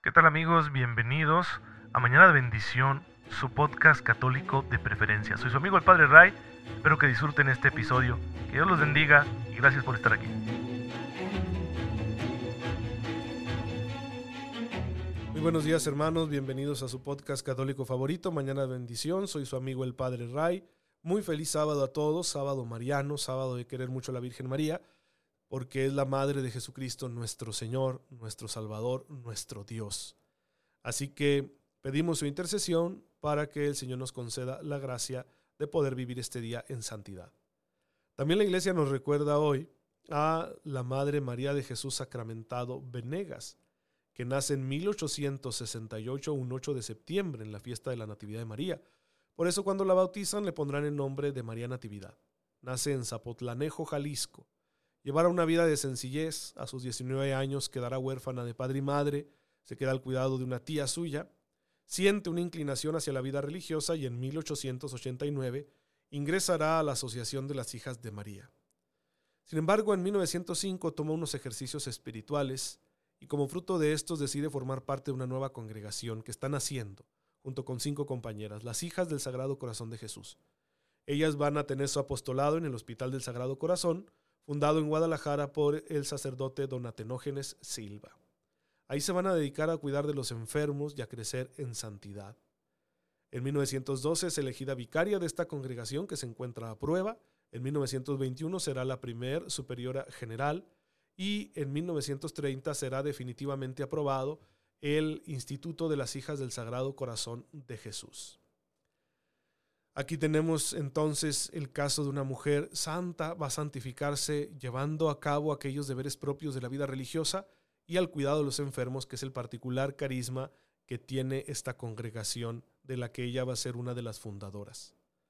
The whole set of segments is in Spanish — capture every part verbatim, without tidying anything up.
¿Qué tal, amigos? Bienvenidos a Mañana de Bendición, su podcast católico de preferencia. Soy su amigo el Padre Ray, espero que disfruten este episodio, que Dios los bendiga y gracias por estar aquí. Muy buenos días, hermanos, bienvenidos a su podcast católico favorito, Mañana de Bendición. Soy su amigo el Padre Ray. Muy feliz sábado a todos, sábado mariano, sábado de querer mucho a la Virgen María, porque es la Madre de Jesucristo, nuestro Señor, nuestro Salvador, nuestro Dios. Así que pedimos su intercesión para que el Señor nos conceda la gracia de poder vivir este día en santidad. También la Iglesia nos recuerda hoy a la Madre María de Jesús Sacramentado Venegas, que nace en mil ochocientos sesenta y ocho, un ocho de septiembre, en la fiesta de la Natividad de María. Por eso cuando la bautizan le pondrán el nombre de María Natividad. Nace en Zapotlanejo, Jalisco. Llevará una vida de sencillez. A sus diecinueve años quedará huérfana de padre y madre, se queda al cuidado de una tía suya, siente una inclinación hacia la vida religiosa y en mil ochocientos ochenta y nueve ingresará a la Asociación de las Hijas de María. Sin embargo, en mil novecientos cinco toma unos ejercicios espirituales y como fruto de estos decide formar parte de una nueva congregación que está naciendo, junto con cinco compañeras, las Hijas del Sagrado Corazón de Jesús. Ellas van a tener su apostolado en el Hospital del Sagrado Corazón, fundado en Guadalajara por el sacerdote don Atenógenes Silva. Ahí se van a dedicar a cuidar de los enfermos y a crecer en santidad. En mil novecientos doce es elegida vicaria de esta congregación que se encuentra a prueba. En mil novecientos veintiuno será la primer superiora general y en mil novecientos treinta será definitivamente aprobado el Instituto de las Hijas del Sagrado Corazón de Jesús. Aquí tenemos entonces el caso de una mujer santa, va a santificarse llevando a cabo aquellos deberes propios de la vida religiosa y al cuidado de los enfermos, que es el particular carisma que tiene esta congregación de la que ella va a ser una de las fundadoras.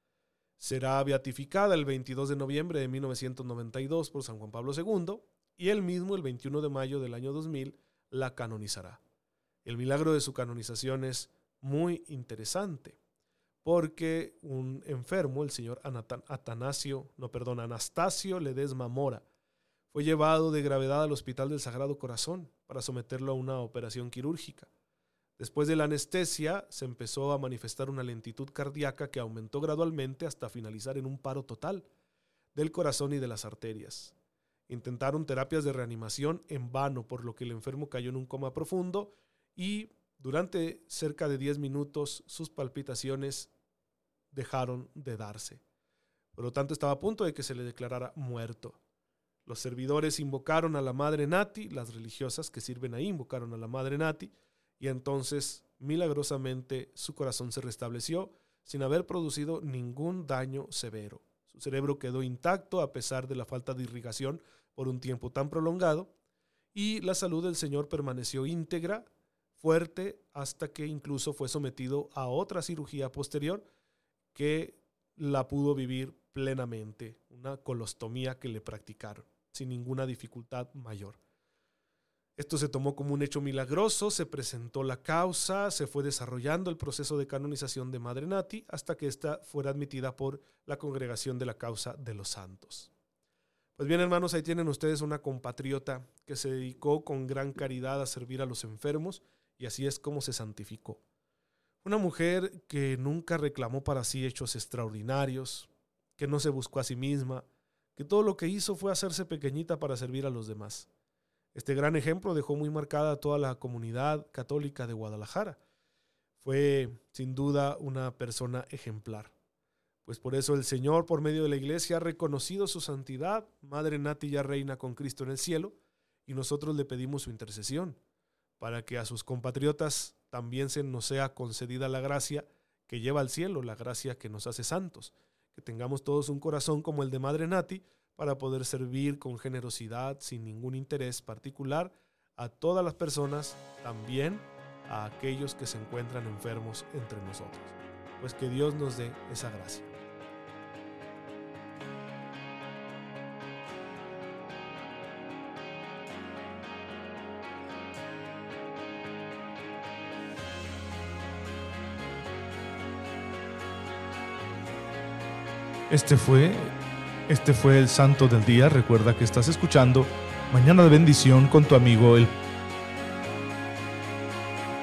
Será beatificada el veintidós de noviembre de mil novecientos noventa y dos por San Juan Pablo segundo y él mismo el veintiuno de mayo del año dos mil la canonizará. El milagro de su canonización es muy interesante, porque un enfermo, el señor Atanasio, no, perdón, Anastasio Ledesma Mora, fue llevado de gravedad al Hospital del Sagrado Corazón para someterlo a una operación quirúrgica. Después de la anestesia, se empezó a manifestar una lentitud cardíaca que aumentó gradualmente hasta finalizar en un paro total del corazón y de las arterias. Intentaron terapias de reanimación en vano, por lo que el enfermo cayó en un coma profundo y durante cerca de diez minutos sus palpitaciones dejaron de darse. Por lo tanto, estaba a punto de que se le declarara muerto. Los servidores invocaron a la Madre Nati, las religiosas que sirven ahí invocaron a la Madre Nati, y entonces, milagrosamente, su corazón se restableció sin haber producido ningún daño severo. Su cerebro quedó intacto a pesar de la falta de irrigación por un tiempo tan prolongado, y la salud del Señor permaneció íntegra, fuerte, hasta que incluso fue sometido a otra cirugía posterior que la pudo vivir plenamente, una colostomía que le practicaron sin ninguna dificultad mayor. Esto se tomó como un hecho milagroso, se presentó la causa, se fue desarrollando el proceso de canonización de Madre Nati hasta que ésta fuera admitida por la Congregación de la Causa de los Santos. Pues bien, hermanos, ahí tienen ustedes una compatriota que se dedicó con gran caridad a servir a los enfermos y así es como se santificó. Una mujer que nunca reclamó para sí hechos extraordinarios, que no se buscó a sí misma, que todo lo que hizo fue hacerse pequeñita para servir a los demás. Este gran ejemplo dejó muy marcada a toda la comunidad católica de Guadalajara. Fue sin duda una persona ejemplar. Pues por eso el Señor, por medio de la Iglesia, ha reconocido su santidad. Madre Nati ya reina con Cristo en el cielo y nosotros le pedimos su intercesión para que a sus compatriotas también se nos sea concedida la gracia que lleva al cielo, la gracia que nos hace santos, que tengamos todos un corazón como el de Madre Nati para poder servir con generosidad, sin ningún interés particular, a todas las personas, también a aquellos que se encuentran enfermos entre nosotros. Pues que Dios nos dé esa gracia. Este fue, este fue el Santo del Día. Recuerda que estás escuchando Mañana de Bendición con tu amigo el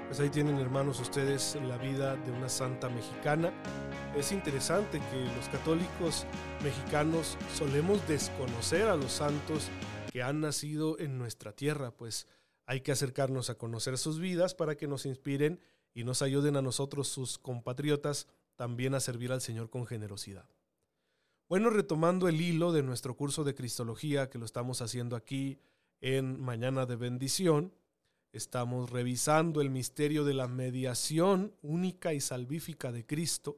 Pues ahí tienen, hermanos, ustedes la vida de una santa mexicana. Es interesante que los católicos mexicanos solemos desconocer a los santos que han nacido en nuestra tierra, pues hay que acercarnos a conocer sus vidas para que nos inspiren y nos ayuden a nosotros, sus compatriotas, también a servir al Señor con generosidad. Bueno, retomando el hilo de nuestro curso de Cristología, que lo estamos haciendo aquí en Mañana de Bendición, estamos revisando el misterio de la mediación única y salvífica de Cristo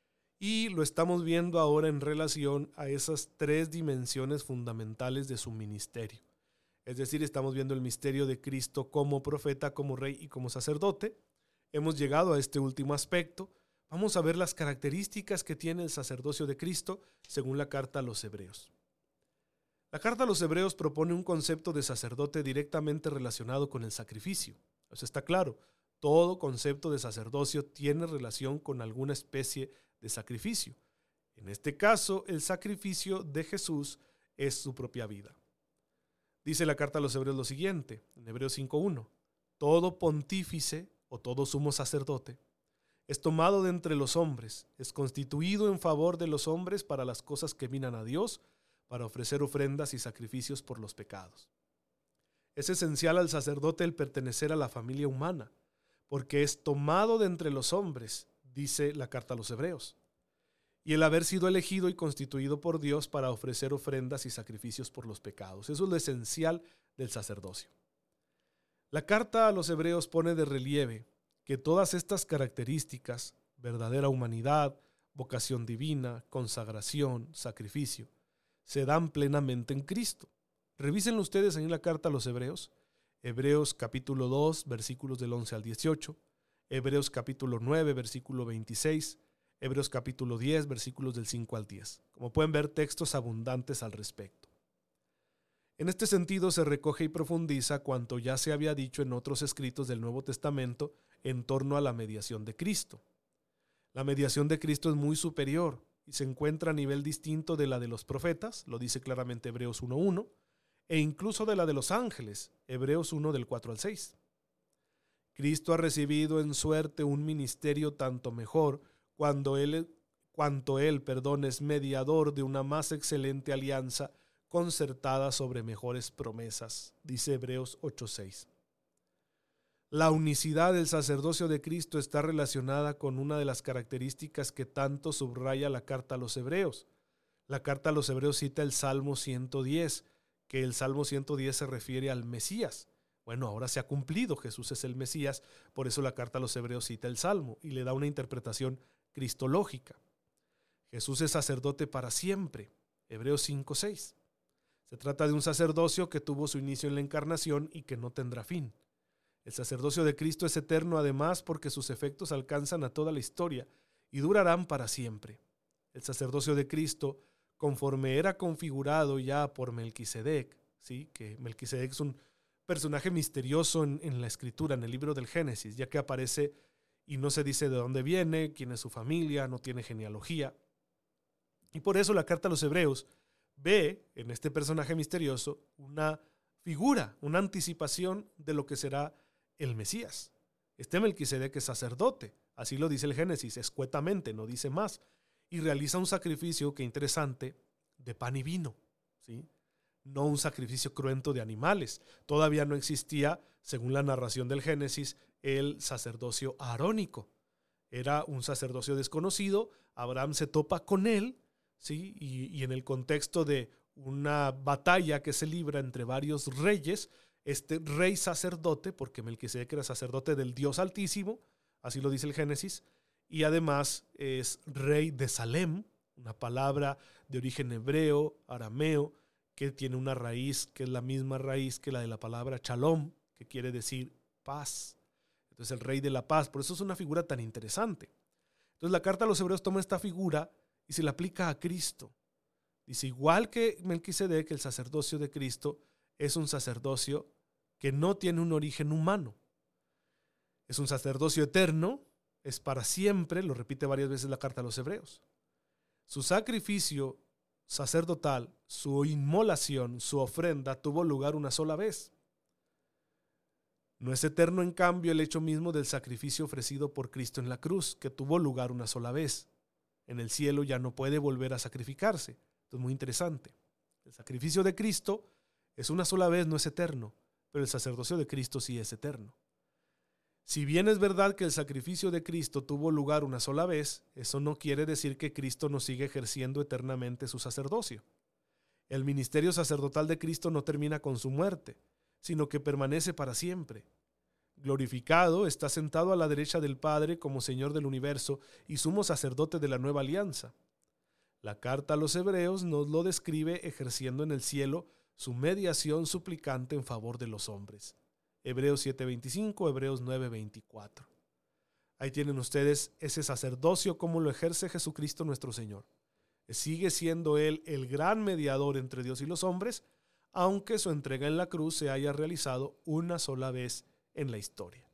y lo estamos viendo ahora en relación a esas tres dimensiones fundamentales de su ministerio. Es decir, estamos viendo el misterio de Cristo como profeta, como rey y como sacerdote. Hemos llegado a este último aspecto. Vamos a ver las características que tiene el sacerdocio de Cristo según la carta a los Hebreos. La carta a los Hebreos propone un concepto de sacerdote directamente relacionado con el sacrificio. Eso está claro. Todo concepto de sacerdocio tiene relación con alguna especie de sacrificio. En este caso, el sacrificio de Jesús es su propia vida. Dice la carta a los Hebreos lo siguiente, en Hebreos cinco uno. Todo pontífice o todo sumo sacerdote es tomado de entre los hombres, es constituido en favor de los hombres para las cosas que minan a Dios, para ofrecer ofrendas y sacrificios por los pecados. Es esencial al sacerdote el pertenecer a la familia humana, porque es tomado de entre los hombres, dice la carta a los Hebreos, y el haber sido elegido y constituido por Dios para ofrecer ofrendas y sacrificios por los pecados. Eso es lo esencial del sacerdocio. La carta a los Hebreos pone de relieve que todas estas características, verdadera humanidad, vocación divina, consagración, sacrificio, se dan plenamente en Cristo. Revísenlo ustedes en la carta a los Hebreos, Hebreos capítulo dos, versículos del once al dieciocho, Hebreos capítulo nueve, versículo veintiséis, Hebreos capítulo diez, versículos del cinco al diez. Como pueden ver, textos abundantes al respecto. En este sentido se recoge y profundiza cuanto ya se había dicho en otros escritos del Nuevo Testamento en torno a la mediación de Cristo. La mediación de Cristo es muy superior y se encuentra a nivel distinto de la de los profetas, lo dice claramente Hebreos uno uno, e incluso de la de los ángeles, Hebreos uno del cuatro al seis. Cristo ha recibido en suerte un ministerio tanto mejor cuando él, cuanto él, perdón, es mediador de una más excelente alianza concertada sobre mejores promesas, dice Hebreos ocho seis. La unicidad del sacerdocio de Cristo está relacionada con una de las características que tanto subraya la carta a los Hebreos. La carta a los Hebreos cita el Salmo ciento diez, que el Salmo ciento diez se refiere al Mesías. Bueno, ahora se ha cumplido, Jesús es el Mesías, por eso la carta a los Hebreos cita el Salmo y le da una interpretación cristológica. Jesús es sacerdote para siempre, Hebreos cinco seis. Se trata de un sacerdocio que tuvo su inicio en la encarnación y que no tendrá fin. El sacerdocio de Cristo es eterno además porque sus efectos alcanzan a toda la historia y durarán para siempre. El sacerdocio de Cristo, conforme era configurado ya por Melquisedec, ¿sí? Que Melquisedec es un personaje misterioso en, en la escritura, en el libro del Génesis, ya que aparece y no se dice de dónde viene, quién es su familia, no tiene genealogía. Y por eso la carta a los Hebreos ve en este personaje misterioso una figura, una anticipación de lo que será el Mesías. Este Melquisedec es sacerdote, así lo dice el Génesis, escuetamente, no dice más, y realiza un sacrificio, que interesante, de pan y vino, ¿sí? No un sacrificio cruento de animales. Todavía no existía, según la narración del Génesis, el sacerdocio arónico. Era un sacerdocio desconocido, Abraham se topa con él, ¿sí? y, y en el contexto de una batalla que se libra entre varios reyes, este rey sacerdote, porque Melquisedec era sacerdote del Dios Altísimo, así lo dice el Génesis, y además es rey de Salem, una palabra de origen hebreo, arameo, que tiene una raíz que es la misma raíz que la de la palabra shalom, que quiere decir paz. Entonces el rey de la paz, por eso es una figura tan interesante. Entonces la carta a los Hebreos toma esta figura y se la aplica a Cristo. Dice, igual que Melquisedec, el sacerdocio de Cristo es un sacerdocio que no tiene un origen humano. Es un sacerdocio eterno, es para siempre, lo repite varias veces la carta a los Hebreos. Su sacrificio sacerdotal, su inmolación, su ofrenda tuvo lugar una sola vez. No es eterno, en cambio, el hecho mismo del sacrificio ofrecido por Cristo en la cruz, que tuvo lugar una sola vez. En el cielo ya no puede volver a sacrificarse. Esto es muy interesante. El sacrificio de Cristo es una sola vez, no es eterno, pero el sacerdocio de Cristo sí es eterno. Si bien es verdad que el sacrificio de Cristo tuvo lugar una sola vez, eso no quiere decir que Cristo no siga ejerciendo eternamente su sacerdocio. El ministerio sacerdotal de Cristo no termina con su muerte, sino que permanece para siempre. Glorificado, está sentado a la derecha del Padre como Señor del universo y sumo sacerdote de la nueva alianza. La carta a los Hebreos nos lo describe ejerciendo en el cielo su mediación suplicante en favor de los hombres. Hebreos siete veinticinco, Hebreos nueve veinticuatro. Ahí tienen ustedes ese sacerdocio como lo ejerce Jesucristo nuestro Señor. Sigue siendo Él el gran mediador entre Dios y los hombres, aunque su entrega en la cruz se haya realizado una sola vez en la historia.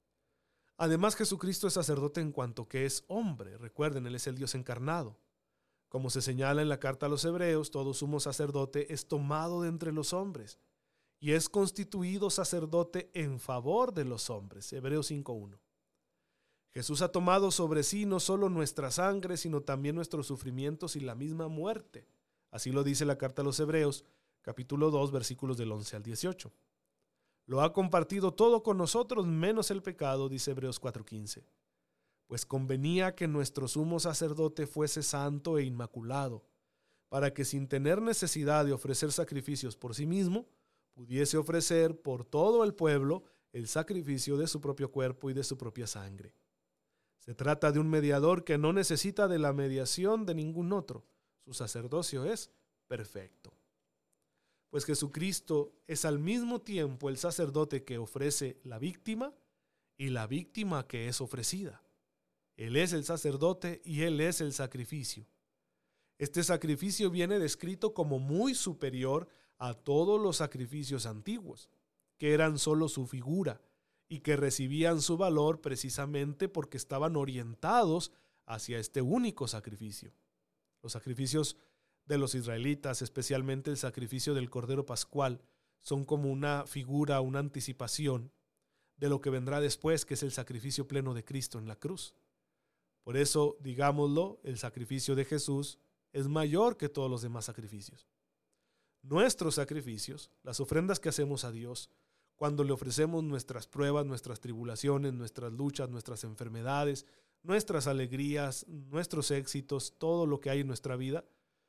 Además, Jesucristo es sacerdote en cuanto que es hombre. Recuerden, Él es el Dios encarnado. Como se señala en la carta a los Hebreos, todo sumo sacerdote es tomado de entre los hombres y es constituido sacerdote en favor de los hombres. Hebreos cinco uno. Jesús ha tomado sobre sí no solo nuestra sangre, sino también nuestros sufrimientos y la misma muerte. Así lo dice la carta a los Hebreos, capítulo dos, versículos del once al dieciocho. Lo ha compartido todo con nosotros, menos el pecado, dice Hebreos cuatro quince. Pues convenía que nuestro sumo sacerdote fuese santo e inmaculado, para que sin tener necesidad de ofrecer sacrificios por sí mismo, pudiese ofrecer por todo el pueblo el sacrificio de su propio cuerpo y de su propia sangre. Se trata de un mediador que no necesita de la mediación de ningún otro. Su sacerdocio es perfecto. Pues Jesucristo es al mismo tiempo el sacerdote que ofrece la víctima y la víctima que es ofrecida. Él es el sacerdote y Él es el sacrificio. Este sacrificio viene descrito como muy superior a todos los sacrificios antiguos, que eran solo su figura y que recibían su valor precisamente porque estaban orientados hacia este único sacrificio. Los sacrificios de los israelitas, especialmente el sacrificio del Cordero Pascual, son como una figura, una anticipación de lo que vendrá después, que es el sacrificio pleno de Cristo en la cruz. Por eso, digámoslo, el sacrificio de Jesús es mayor que todos los demás sacrificios. Nuestros sacrificios, las ofrendas que hacemos a Dios, cuando le ofrecemos nuestras pruebas, nuestras tribulaciones, nuestras luchas, nuestras enfermedades, nuestras alegrías, nuestros éxitos, todo lo que hay en nuestra vida,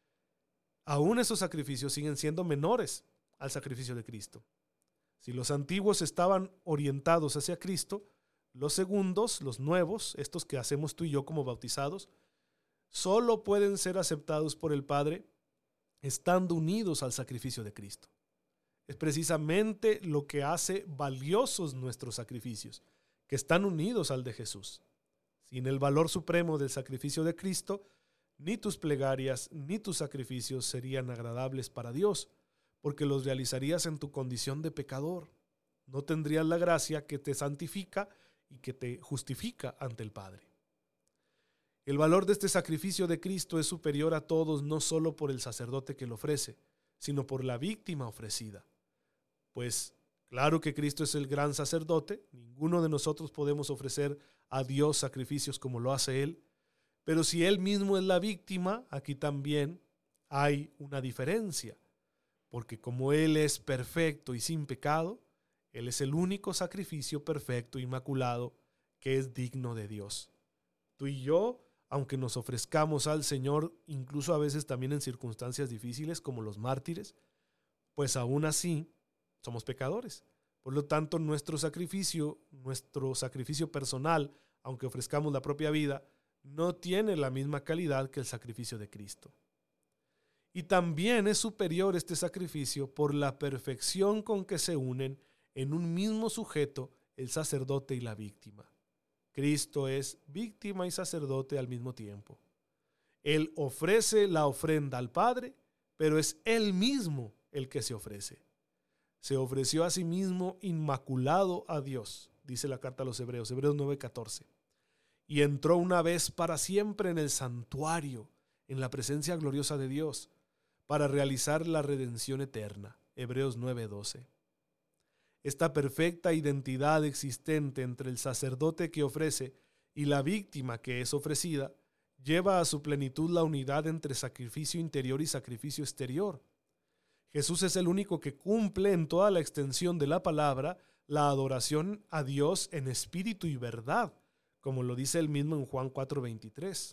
aún esos sacrificios siguen siendo menores al sacrificio de Cristo. Si los antiguos estaban orientados hacia Cristo, los segundos, los nuevos, estos que hacemos tú y yo como bautizados, solo pueden ser aceptados por el Padre estando unidos al sacrificio de Cristo. Es precisamente lo que hace valiosos nuestros sacrificios, que están unidos al de Jesús. Sin el valor supremo del sacrificio de Cristo, ni tus plegarias ni tus sacrificios serían agradables para Dios, porque los realizarías en tu condición de pecador. No tendrías la gracia que te santifica y que te justifica ante el Padre. El valor de este sacrificio de Cristo es superior a todos, no solo por el sacerdote que lo ofrece, sino por la víctima ofrecida. Pues claro que Cristo es el gran sacerdote, ninguno de nosotros podemos ofrecer a Dios sacrificios como lo hace Él, pero si Él mismo es la víctima, aquí también hay una diferencia, porque como Él es perfecto y sin pecado, Él es el único sacrificio perfecto, inmaculado, que es digno de Dios. Tú y yo, aunque nos ofrezcamos al Señor, incluso a veces también en circunstancias difíciles como los mártires, pues aún así somos pecadores. Por lo tanto, nuestro sacrificio, nuestro sacrificio personal, aunque ofrezcamos la propia vida, no tiene la misma calidad que el sacrificio de Cristo. Y también es superior este sacrificio por la perfección con que se unen en un mismo sujeto el sacerdote y la víctima. Cristo es víctima y sacerdote al mismo tiempo. Él ofrece la ofrenda al Padre, pero es Él mismo el que se ofrece. Se ofreció a sí mismo inmaculado a Dios, dice la carta a los Hebreos, Hebreos nueve catorce. Y entró una vez para siempre en el santuario, en la presencia gloriosa de Dios, para realizar la redención eterna, Hebreos nueve doce. Esta perfecta identidad existente entre el sacerdote que ofrece y la víctima que es ofrecida lleva a su plenitud la unidad entre sacrificio interior y sacrificio exterior. Jesús es el único que cumple en toda la extensión de la palabra la adoración a Dios en espíritu y verdad, como lo dice él mismo en Juan cuatro veintitrés.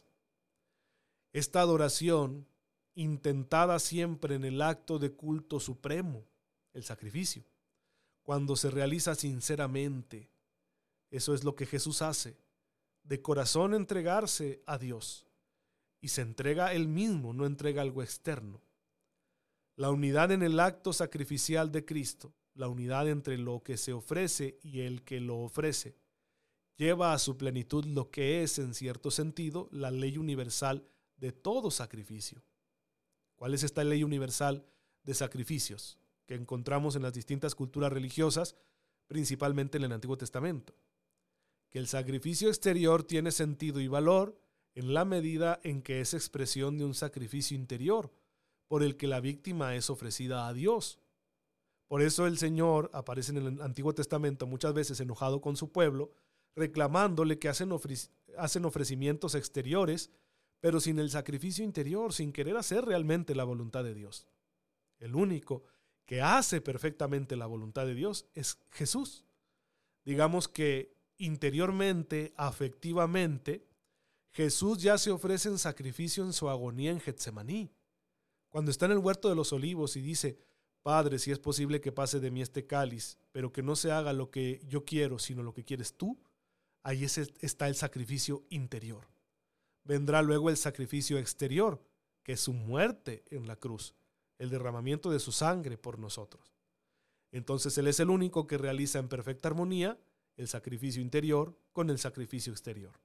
Esta adoración, intentada siempre en el acto de culto supremo, el sacrificio, cuando se realiza sinceramente, eso es lo que Jesús hace, de corazón entregarse a Dios, y se entrega él mismo, no entrega algo externo. La unidad en el acto sacrificial de Cristo, la unidad entre lo que se ofrece y el que lo ofrece, lleva a su plenitud lo que es, en cierto sentido, la ley universal de todo sacrificio. ¿Cuál es esta ley universal de sacrificios que encontramos en las distintas culturas religiosas, principalmente en el Antiguo Testamento? Que el sacrificio exterior tiene sentido y valor en la medida en que es expresión de un sacrificio interior, por el que la víctima es ofrecida a Dios. Por eso el Señor aparece en el Antiguo Testamento muchas veces enojado con su pueblo, reclamándole que hacen, ofre- hacen ofrecimientos exteriores, pero sin el sacrificio interior, sin querer hacer realmente la voluntad de Dios. El único que hace perfectamente la voluntad de Dios es Jesús. Digamos que interiormente, afectivamente, Jesús ya se ofrece en sacrificio en su agonía en Getsemaní. Cuando está en el huerto de los olivos y dice: Padre, si es posible que pase de mí este cáliz, pero que no se haga lo que yo quiero, sino lo que quieres tú, ahí está el sacrificio interior. Vendrá luego el sacrificio exterior, que es su muerte en la cruz, el derramamiento de su sangre por nosotros. Entonces Él es el único que realiza en perfecta armonía el sacrificio interior con el sacrificio exterior.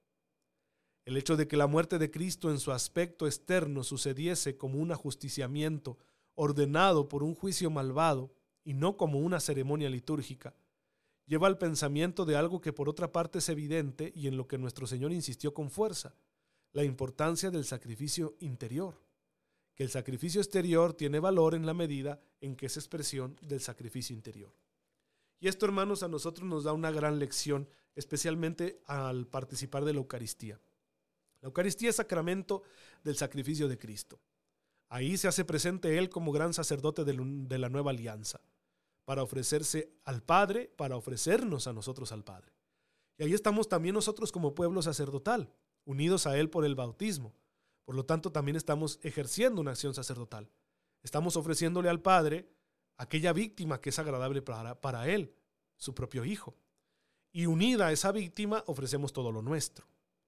El hecho de que la muerte de Cristo en su aspecto externo sucediese como un ajusticiamiento ordenado por un juicio malvado y no como una ceremonia litúrgica, lleva al pensamiento de algo que por otra parte es evidente y en lo que nuestro Señor insistió con fuerza: la importancia del sacrificio interior, que el sacrificio exterior tiene valor en la medida en que es expresión del sacrificio interior. Y esto, hermanos, a nosotros nos da una gran lección, especialmente al participar de la Eucaristía. La Eucaristía es sacramento del sacrificio de Cristo. Ahí se hace presente Él como gran sacerdote de la nueva alianza, para ofrecerse al Padre, para ofrecernos a nosotros al Padre. Y ahí estamos también nosotros como pueblo sacerdotal, unidos a Él por el bautismo. Por lo tanto, también estamos ejerciendo una acción sacerdotal. Estamos ofreciéndole al Padre aquella víctima que es agradable para, para Él, su propio Hijo. Y unida a esa víctima, ofrecemos todo lo nuestro.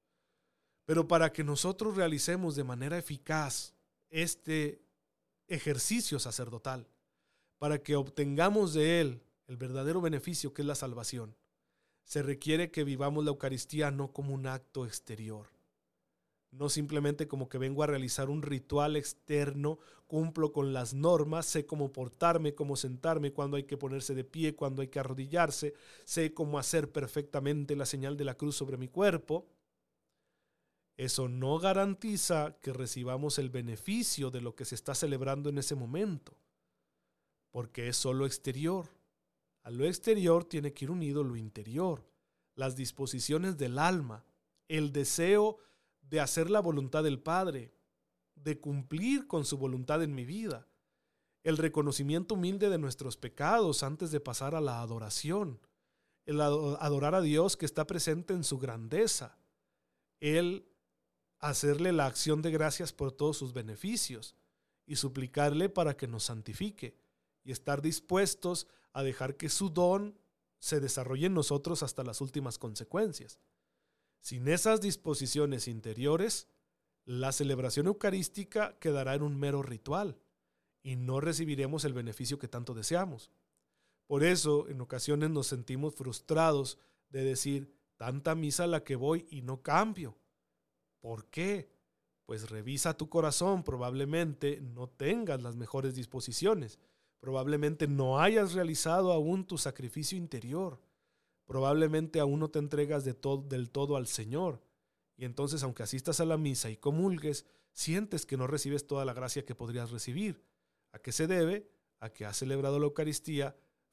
Pero para que nosotros realicemos de manera eficaz este ejercicio sacerdotal, para que obtengamos de Él el verdadero beneficio que es la salvación, se requiere que vivamos la Eucaristía no como un acto exterior, no simplemente como que vengo a realizar un ritual externo, cumplo con las normas, sé cómo portarme, cómo sentarme, cuándo hay que ponerse de pie, cuándo hay que arrodillarse, sé cómo hacer perfectamente la señal de la cruz sobre mi cuerpo. Eso no garantiza que recibamos el beneficio de lo que se está celebrando en ese momento, porque es solo exterior. A lo exterior tiene que ir unido lo interior, las disposiciones del alma, el deseo de hacer la voluntad del Padre, de cumplir con su voluntad en mi vida, el reconocimiento humilde de nuestros pecados antes de pasar a la adoración, el adorar a Dios que está presente en su grandeza, el hacerle la acción de gracias por todos sus beneficios y suplicarle para que nos santifique y estar dispuestos a dejar que su don se desarrolle en nosotros hasta las últimas consecuencias. Sin esas disposiciones interiores, la celebración eucarística quedará en un mero ritual y no recibiremos el beneficio que tanto deseamos. Por eso, en ocasiones nos sentimos frustrados de decir: tanta misa a la que voy y no cambio. ¿Por qué? Pues revisa tu corazón, probablemente no tengas las mejores disposiciones, probablemente no hayas realizado aún tu sacrificio interior, probablemente aún no te entregas de todo, del todo al Señor, y entonces, aunque asistas a la misa y comulgues, sientes que no recibes toda la gracia que podrías recibir. ¿A qué se debe? A que has celebrado la Eucaristía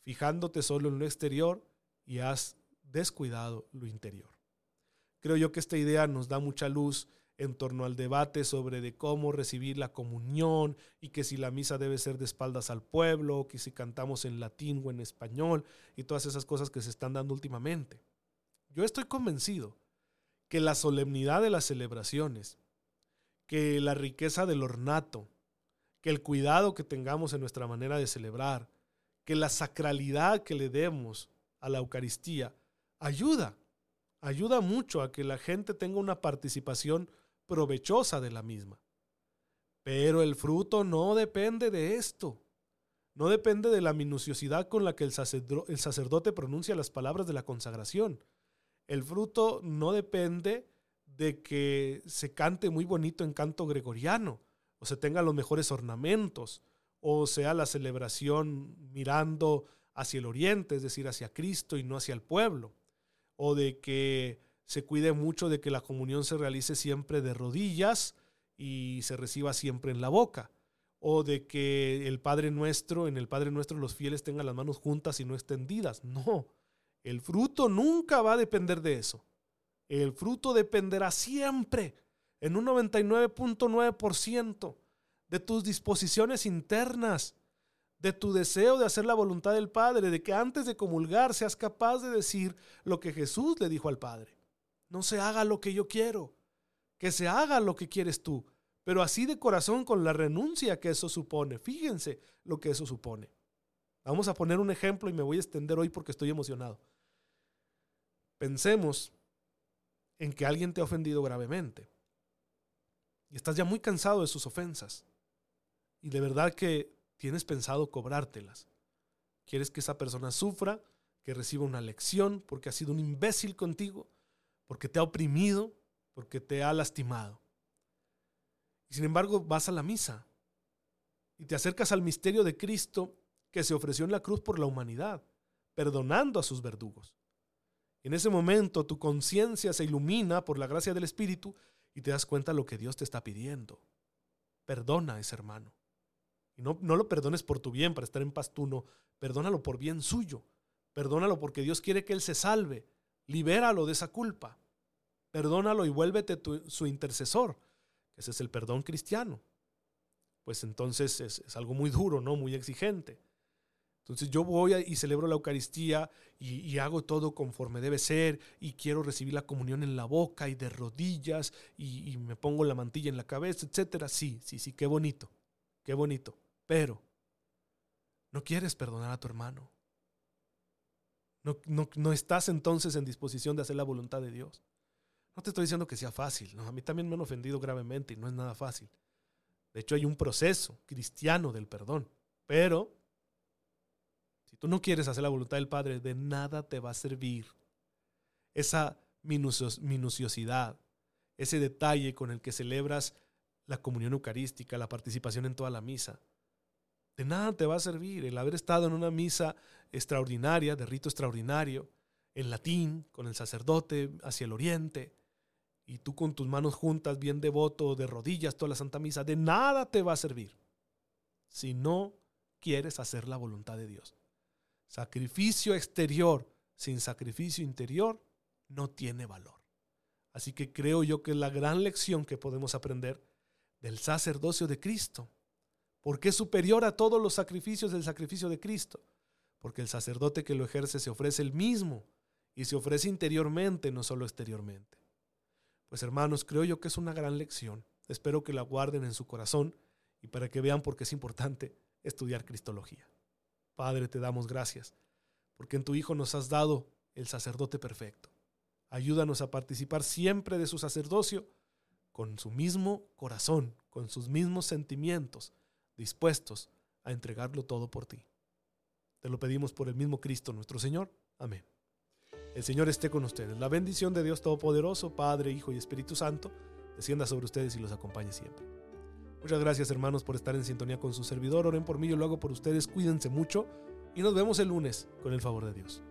fijándote solo en lo exterior y has descuidado lo interior. Creo yo que esta idea nos da mucha luz en torno al debate sobre de cómo recibir la comunión y que si la misa debe ser de espaldas al pueblo, que si cantamos en latín o en español y todas esas cosas que se están dando últimamente. Yo estoy convencido que la solemnidad de las celebraciones, que la riqueza del ornato, que el cuidado que tengamos en nuestra manera de celebrar, que la sacralidad que le demos a la Eucaristía ayuda, ayuda mucho a que la gente tenga una participación provechosa de la misma. Pero el fruto no depende de esto. No depende de la minuciosidad con la que el sacerdote, el sacerdote pronuncia las palabras de la consagración. El fruto no depende de que se cante muy bonito en canto gregoriano, o se tengan los mejores ornamentos, o sea la celebración mirando hacia el oriente, es decir, hacia Cristo y no hacia el pueblo, o de que se cuide mucho de que la comunión se realice siempre de rodillas y se reciba siempre en la boca, o de que el Padre Nuestro, en el Padre Nuestro los fieles tengan las manos juntas y no extendidas. No, el fruto nunca va a depender de eso. El fruto dependerá siempre, en un noventa y nueve punto nueve por ciento, de tus disposiciones internas, de tu deseo de hacer la voluntad del Padre, de que antes de comulgar seas capaz de decir lo que Jesús le dijo al Padre. No se haga lo que yo quiero, que se haga lo que quieres tú, pero así de corazón, con la renuncia que eso supone. Fíjense lo que eso supone. Vamos a poner un ejemplo y me voy a extender hoy porque estoy emocionado. Pensemos en que alguien te ha ofendido gravemente y estás ya muy cansado de sus ofensas y de verdad que tienes pensado cobrártelas. Quieres que esa persona sufra, que reciba una lección porque ha sido un imbécil contigo, porque te ha oprimido, porque te ha lastimado. Y sin embargo vas a la misa y te acercas al misterio de Cristo que se ofreció en la cruz por la humanidad, perdonando a sus verdugos. Y en ese momento tu conciencia se ilumina por la gracia del Espíritu y te das cuenta de lo que Dios te está pidiendo. Perdona a ese hermano. Y no, no lo perdones por tu bien, para estar en paz tú, no. Perdónalo por bien suyo. Perdónalo porque Dios quiere que él se salve. Libéralo de esa culpa. Perdónalo y vuélvete tu, su intercesor. Ese es el perdón cristiano. Pues entonces es, es algo muy duro, ¿no? Muy exigente. Entonces yo voy y celebro la Eucaristía y, y hago todo conforme debe ser y quiero recibir la comunión en la boca y de rodillas y, y me pongo la mantilla en la cabeza, etcétera. Sí, sí, sí, qué bonito, qué bonito. Pero no quieres perdonar a tu hermano. No, no, no estás entonces en disposición de hacer la voluntad de Dios. No te estoy diciendo que sea fácil, ¿no? A mí también me han ofendido gravemente y no es nada fácil. De hecho hay un proceso cristiano del perdón, pero si tú no quieres hacer la voluntad del Padre, de nada te va a servir esa minuciosidad, ese detalle con el que celebras la comunión eucarística, la participación en toda la misa. De nada te va a servir el haber estado en una misa extraordinaria, de rito extraordinario, en latín, con el sacerdote hacia el oriente, y tú con tus manos juntas, bien devoto, de rodillas, toda la Santa Misa. De nada te va a servir si no quieres hacer la voluntad de Dios. Sacrificio exterior sin sacrificio interior no tiene valor. Así que creo yo que es la gran lección que podemos aprender del sacerdocio de Cristo. ¿Por qué es superior a todos los sacrificios del sacrificio de Cristo? Porque el sacerdote que lo ejerce se ofrece el mismo y se ofrece interiormente, no solo exteriormente. Pues hermanos, creo yo que es una gran lección. Espero que la guarden en su corazón y para que vean por qué es importante estudiar Cristología. Padre, te damos gracias, porque en tu Hijo nos has dado el sacerdote perfecto. Ayúdanos a participar siempre de su sacerdocio con su mismo corazón, con sus mismos sentimientos, dispuestos a entregarlo todo por ti. Te lo pedimos por el mismo Cristo nuestro Señor. Amén. El Señor esté con ustedes. La bendición de Dios Todopoderoso, Padre, Hijo y Espíritu Santo, descienda sobre ustedes y los acompañe siempre. Muchas gracias, hermanos, por estar en sintonía con su servidor. Oren por mí, yo lo hago por ustedes. Cuídense mucho y nos vemos el lunes con el favor de Dios.